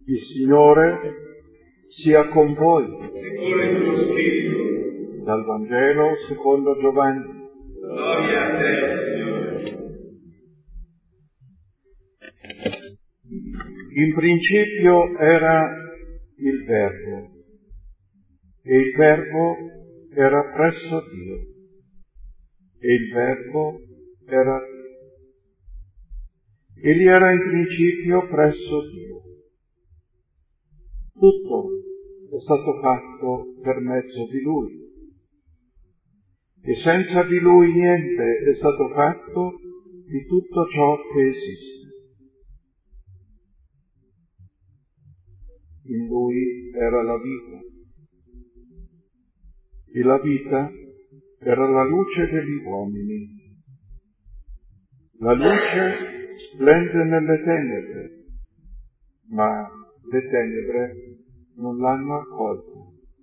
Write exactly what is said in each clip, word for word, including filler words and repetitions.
Il Signore sia con voi. E con il tuo spirito. Dal Vangelo secondo Giovanni. Gloria a te, Signore. In principio era il Verbo, e il Verbo era presso Dio, e il Verbo era Dio. Egli era in principio presso Dio. Tutto è stato fatto per mezzo di Lui, e senza di Lui niente è stato fatto di tutto ciò che esiste. In Lui era la vita, e la vita era la luce degli uomini. La luce splende nelle tenebre, ma le tenebre non l'hanno accolta.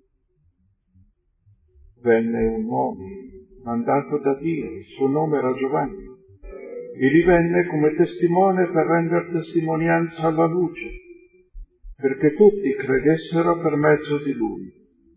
Venne un uomo mandato da Dio, il suo nome era Giovanni. Egli venne come testimone per rendere testimonianza alla luce, perché tutti credessero per mezzo di lui.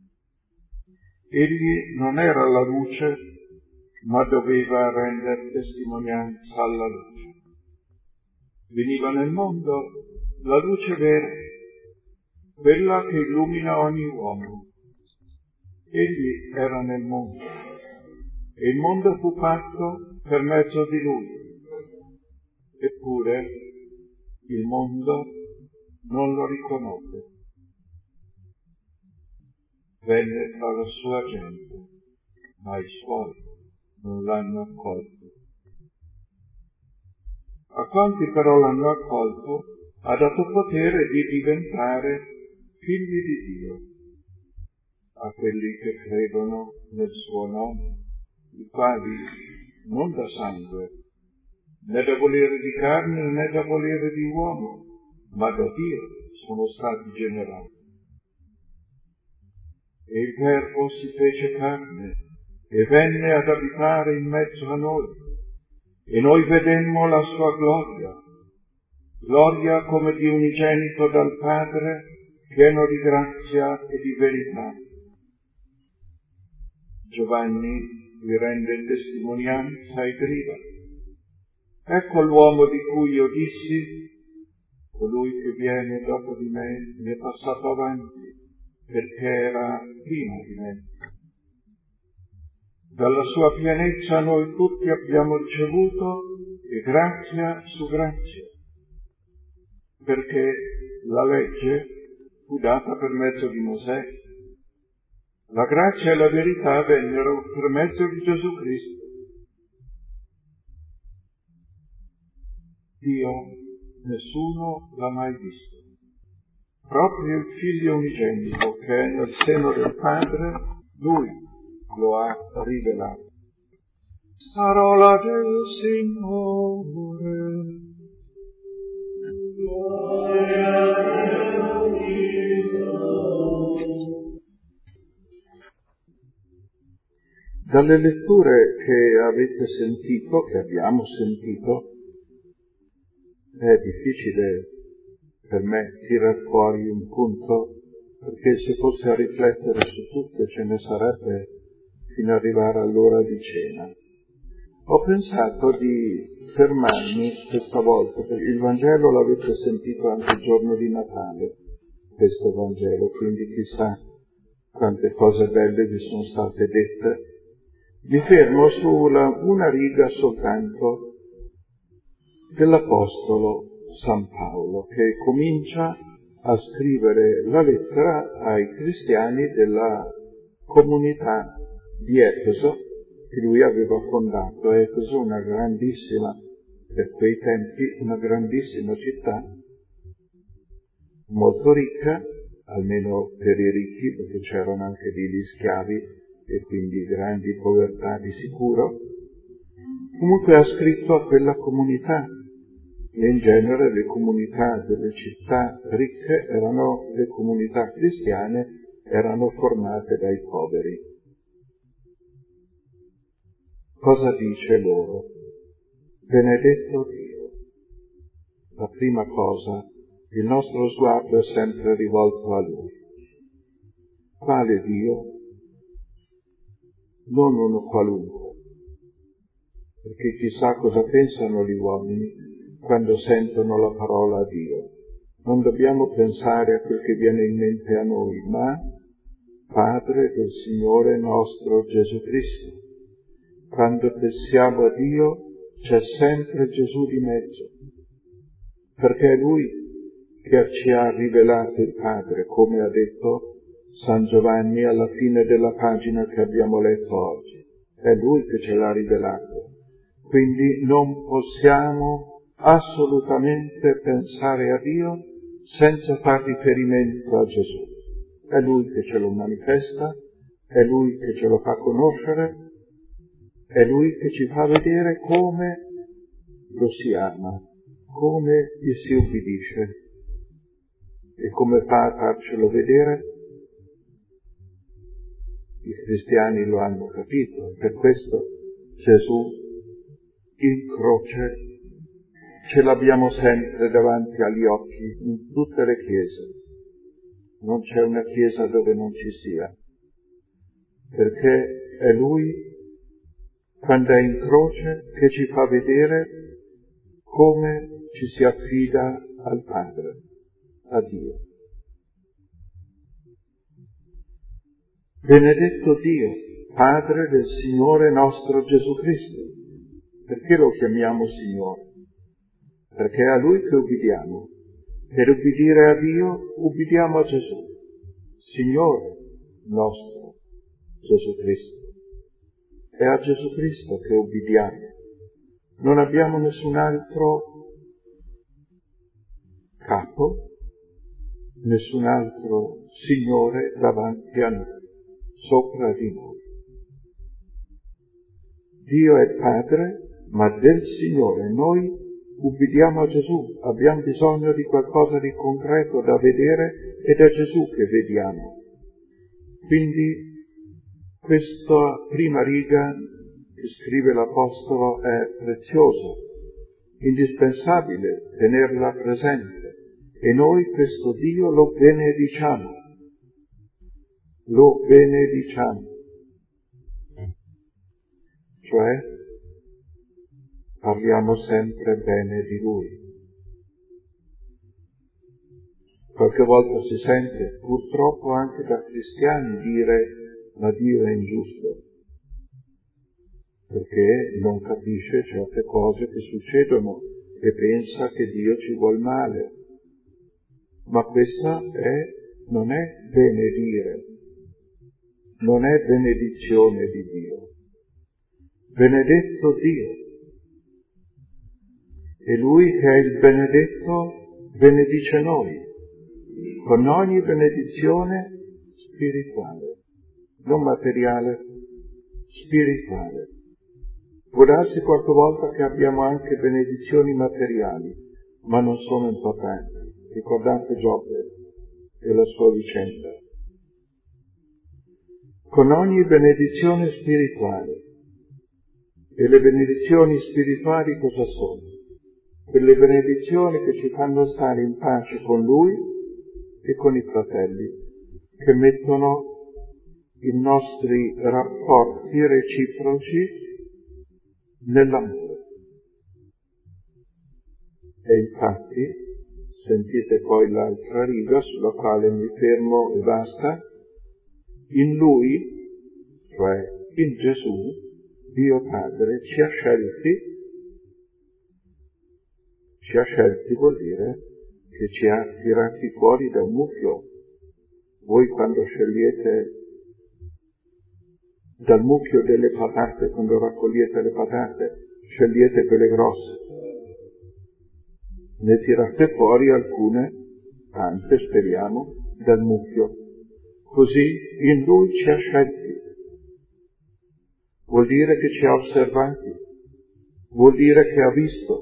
Egli non era la luce, ma doveva rendere testimonianza alla luce. Veniva nel mondo la luce vera, quella che illumina ogni uomo. Egli era nel mondo, e il mondo fu fatto per mezzo di lui. Eppure il mondo non lo riconobbe. Venne tra la sua gente, ma i suoi non l'hanno accolto. A quanti però l'hanno accolto, ha dato potere di diventare figli di Dio, a quelli che credono nel suo nome, i quali non da sangue, né da volere di carne, né da volere di uomo, ma da Dio sono stati generati. E il Verbo si fece carne e venne ad abitare in mezzo a noi, e noi vedemmo la sua gloria, gloria come di unigenito dal Padre, pieno di grazia e di verità. Giovanni vi rende testimonianza e grida: ecco l'uomo di cui io dissi, colui che viene dopo di me mi è passato avanti, perché era prima di me. Dalla sua pienezza noi tutti abbiamo ricevuto e grazia su grazia, perché la legge fu data per mezzo di Mosè. La grazia e la verità vennero per mezzo di Gesù Cristo. Dio nessuno l'ha mai visto. Proprio il Figlio unigenito che è nel seno del Padre, Lui lo ha rivelato. Parola del Signore. Gloria a Dio. Dalle letture che avete sentito, che abbiamo sentito, è difficile per me tirar fuori un punto, perché se fosse a riflettere su tutte ce ne sarebbe fino ad arrivare all'ora di cena. Ho pensato di fermarmi questa volta, perché il Vangelo l'avete sentito anche il giorno di Natale, questo Vangelo, quindi chissà quante cose belle vi sono state dette. Mi fermo su una, una riga soltanto dell'Apostolo San Paolo, che comincia a scrivere la lettera ai cristiani della comunità di Efeso, che lui aveva fondato. Efeso, una grandissima, per quei tempi, una grandissima città, molto ricca, almeno per i ricchi, perché c'erano anche lì gli schiavi e quindi grandi povertà di sicuro. Comunque ha scritto a quella comunità, e in genere le comunità delle città ricche erano, le comunità cristiane erano formate dai poveri. Cosa dice loro? Benedetto Dio. La prima cosa il nostro sguardo è sempre rivolto a Lui. Quale Dio? Non uno qualunque, perché chissà cosa pensano gli uomini quando sentono la parola Dio. Non dobbiamo pensare a quel che viene in mente a noi, ma Padre del Signore nostro Gesù Cristo. Quando pensiamo a Dio c'è sempre Gesù di mezzo, perché è Lui che ci ha rivelato il Padre, come ha detto San Giovanni alla fine della pagina che abbiamo letto oggi. È Lui che ce l'ha rivelato. Quindi non possiamo assolutamente pensare a Dio senza far riferimento a Gesù. È Lui che ce lo manifesta, è Lui che ce lo fa conoscere, è Lui che ci fa vedere come lo si ama, come gli si ubbidisce. E come fa a farcelo vedere? I cristiani lo hanno capito, per questo Gesù in croce ce l'abbiamo sempre davanti agli occhi in tutte le chiese. Non c'è una chiesa dove non ci sia, perché è Lui, quando è in croce, che ci fa vedere come ci si affida al Padre, a Dio. Benedetto Dio, Padre del Signore nostro Gesù Cristo. Perché lo chiamiamo Signore? Perché è a Lui che ubbidiamo. Per ubbidire a Dio, ubbidiamo a Gesù, Signore nostro Gesù Cristo. È a Gesù Cristo che ubbidiamo. Non abbiamo nessun altro capo, nessun altro Signore davanti a noi, sopra di noi. Dio è Padre, ma del Signore. Noi ubbidiamo a Gesù, abbiamo bisogno di qualcosa di concreto da vedere ed è Gesù che vediamo. Quindi questa prima riga che scrive l'Apostolo è preziosa, indispensabile tenerla presente e noi questo Dio lo benediciamo, lo benediciamo, cioè parliamo sempre bene di Lui. Qualche volta si sente, purtroppo anche da cristiani, dire ma Dio è ingiusto, perché non capisce certe cose che succedono e pensa che Dio ci vuol male. Ma questa è, non è benedire, non è benedizione di Dio. Benedetto Dio. E Lui che è il benedetto benedice noi con ogni benedizione spirituale, non materiale, spirituale. Può darsi qualche volta che abbiamo anche benedizioni materiali, ma non sono importanti. Ricordate Giobbe e la sua vicenda. Con ogni benedizione spirituale. E le benedizioni spirituali cosa sono? Quelle benedizioni che ci fanno stare in pace con Lui e con i fratelli, che mettono i nostri rapporti reciproci nell'amore. E infatti, sentite poi l'altra riga sulla quale mi fermo e basta, in Lui, cioè in Gesù, Dio Padre, ci ha scelti. Ci ha scelti vuol dire che ci ha tirati fuori da un mucchio. Voi quando scegliete dal mucchio delle patate, quando raccogliete le patate, scegliete quelle grosse. Ne tirate fuori alcune, tante speriamo, dal mucchio. Così in Lui ci ha scelti. Vuol dire che ci ha osservati. Vuol dire che ha visto.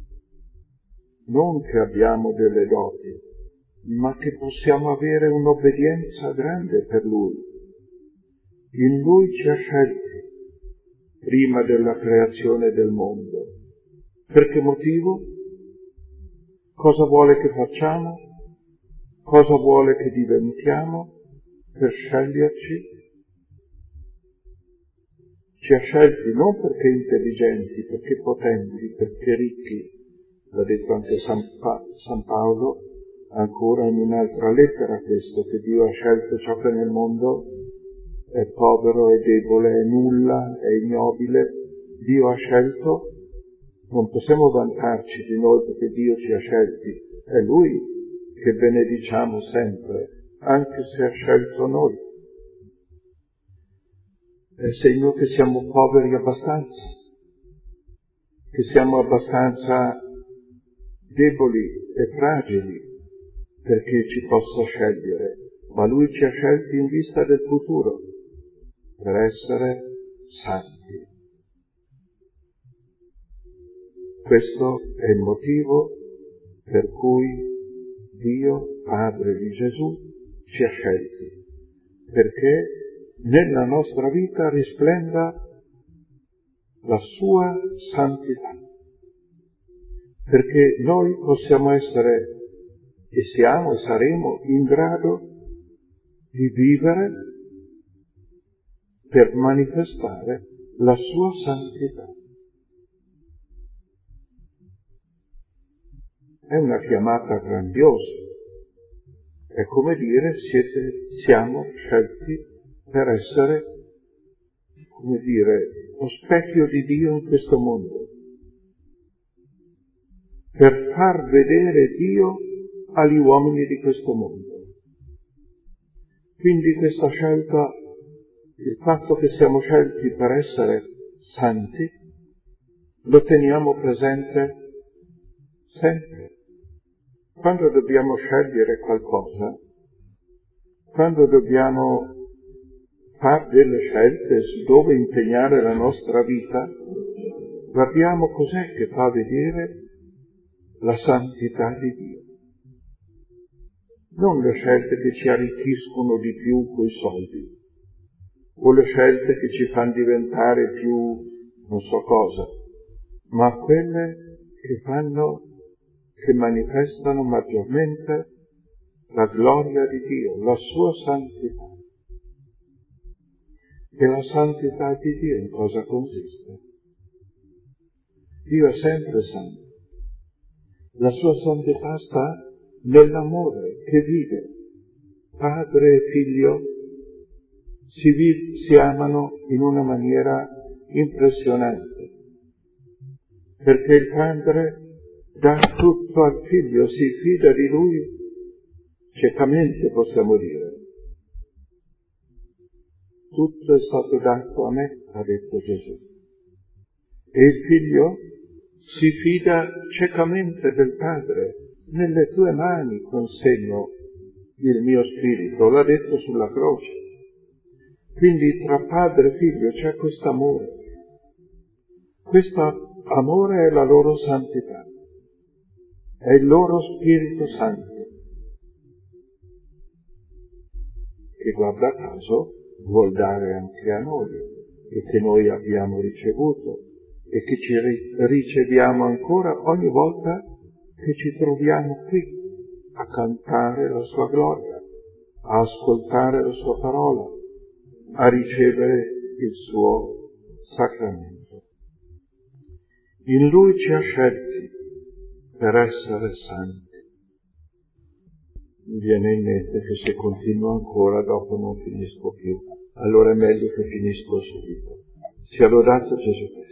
Non che abbiamo delle doti, ma che possiamo avere un'obbedienza grande per Lui. In Lui ci ha scelti, prima della creazione del mondo. Per che motivo? cosa vuole che facciamo, cosa vuole che diventiamo per sceglierci. Ci ha scelti non perché intelligenti, perché potenti, perché ricchi, l'ha detto anche San, pa- San Paolo, ancora in un'altra lettera questo, che Dio ha scelto ciò che nel mondo è povero, è debole, è nulla, è ignobile. Dio ha scelto, non possiamo vantarci di noi perché Dio ci ha scelti, è Lui che benediciamo sempre, anche se ha scelto noi. È segno che siamo poveri abbastanza, che siamo abbastanza deboli e fragili perché ci possa scegliere, ma Lui ci ha scelti in vista del futuro per essere santi. Questo è il motivo per cui Dio, Padre di Gesù, ci ha scelti, perché nella nostra vita risplenda la sua santità, perché noi possiamo essere e siamo e saremo in grado di vivere per manifestare la sua santità. È una chiamata grandiosa, è come dire siete, siamo scelti per essere, come dire, lo specchio di Dio in questo mondo, per far vedere Dio agli uomini di questo mondo. Quindi questa scelta, il fatto che siamo scelti per essere santi, lo teniamo presente sempre. Quando dobbiamo scegliere qualcosa, quando dobbiamo fare delle scelte su dove impegnare la nostra vita, guardiamo cos'è che fa vedere la santità di Dio. Non le scelte che ci arricchiscono di più coi soldi, o le scelte che ci fanno diventare più non so cosa, ma quelle che fanno, che manifestano maggiormente la gloria di Dio, la sua santità. E la santità di Dio in cosa consiste? Dio è sempre santo. La sua santità sta nell'amore che vive. Padre e figlio si, vi, si amano in una maniera impressionante, perché il padre dà tutto al figlio, si fida di lui ciecamente, possiamo dire. Tutto è stato dato a me, ha detto Gesù. E il figlio si fida ciecamente del padre. Nelle tue mani consegno il mio spirito, l'ha detto sulla croce. Quindi tra padre e figlio c'è questo amore. Questo amore è la loro santità, è il loro Spirito Santo, che guarda caso vuol dare anche a noi e che noi abbiamo ricevuto e che ci riceviamo ancora ogni volta che ci troviamo qui a cantare la sua gloria, a ascoltare la sua parola, a ricevere il suo sacramento. In Lui ci ha scelti per essere santi. Mi viene in mente che se continuo ancora dopo non finisco più, allora è meglio che finisco subito. Sia lodato Gesù Cristo.